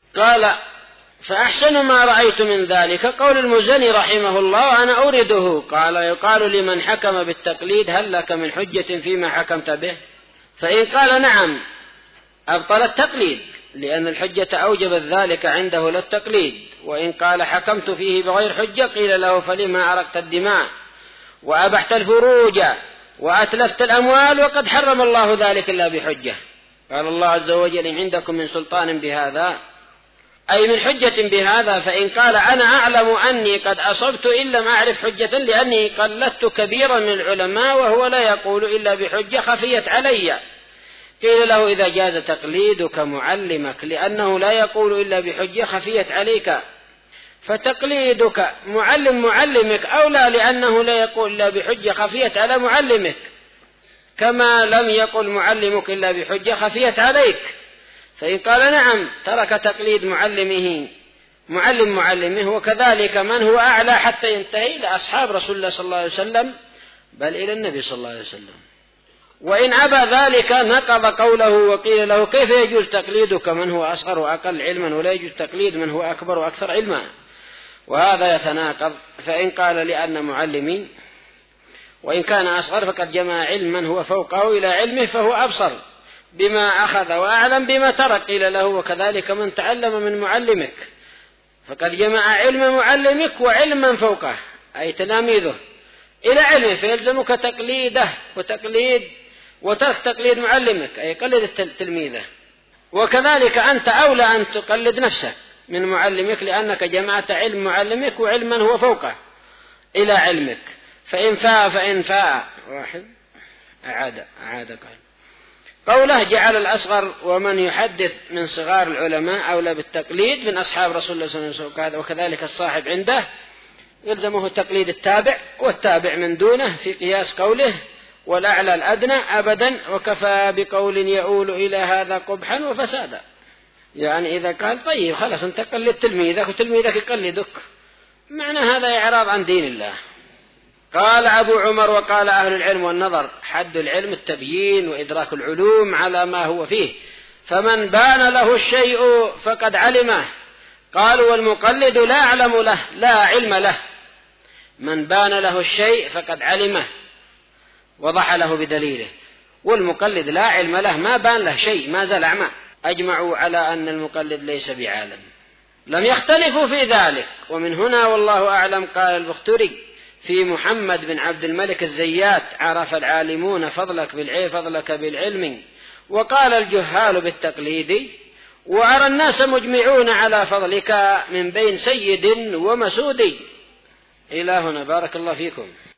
قال: فأحسن ما رأيت من ذلك قول المزني رحمه الله وأنا أورده. قال: يقال لمن حكم بالتقليد: هل لك من حجة فيما حكمت به؟ فإن قال: نعم، أبطل التقليد، لأن الحجة أوجبت ذلك عنده للتقليد. وإن قال: حكمت فيه بغير حجة، قيل له: فلما أرقت الدماء وأبحت الفروج وأتلفت الأموال وقد حرم الله ذلك إلا بحجة؟ قال الله عز وجل: إن عندكم من سلطان بهذا، أي من حجة بهذا. فإن قال: أنا أعلم أني قد أصبت إن لم أعرف حجة لأني قلدت كبيرا من العلماء وهو لا يقول إلا بحجة خفيت علي، قيل له: إذا جاز تقليدك معلمك لأنه لا يقول إلا بحجة خفيت عليك، فتقليدك معلمك أولى، لأنه لا يقول إلا بحجة خفيت على معلمك، كما لم يقل معلمك إلا بحجة خفيت عليك. فإن قال: نعم، ترك تقليد معلمه، وكذلك من هو أعلى حتى ينتهي إلى أصحاب رسول الله صلى الله عليه وسلم، بل إلى النبي صلى الله عليه وسلم. وإن أبى ذلك نقض قوله، وقيل له: كيف يجوز تقليدك من هو أصغر وأقل علما ولا يجوز تقليد من هو أكبر وأكثر علما؟ وهذا يتناقض. فإن قال: لأن معلمين، وإن كان أصغر فقد جمع علم من هو فوقه إلى علمه فهو أبصر بما أخذ وأعلم بما ترك، قيل له: وكذلك من تعلم من معلمك فقد جمع علم معلمك وعلم من فوقه، أي تلاميذه، إلى علمه، فيلزمك تقليده وترك تقليد معلمك، أي قلد تلميذه. وكذلك أنت أولى أن تقلد نفسك من معلمك، لأنك جمعت علم معلمك وعلم من هو فوقه إلى علمك. فإن فاء واحد أعاد قوله: جعل الأصغر ومن يحدث من صغار العلماء أولى بالتقليد من أصحاب رسول الله صلى الله عليه وسلم، وكذلك الصاحب عنده يلزمه تقليد التابع، والتابع من دونه في قياس قوله: والأعلى الأدنى أبدا، وكفى بقول يؤول إلى هذا قبحا وفسادا. يعني إذا قال: طيب خلاص أنت قلد تلميذك وتلميذك يقلدك، معنى هذا إعراض عن دين الله. قال أبو عمر: وقال أهل العلم والنظر: حد العلم التبيين وإدراك العلوم على ما هو فيه، فمن بان له الشيء فقد علمه. قالوا: والمقلد لا أعلم له لا علم له. من بان له الشيء فقد علمه، وضح له بدليله، والمقلد لا علم له، ما بان له شيء، ما زال أعمى. أجمعوا على أن المقلد ليس بعالم، لم يختلفوا في ذلك. ومن هنا والله أعلم قال البختري في محمد بن عبد الملك الزيات: عرف العالمون فضلك بالعلم، وقال الجهال بالتقليد، وأرى الناس مجمعون على فضلك من بين سيد ومسود. إلى هنا، بارك الله فيكم.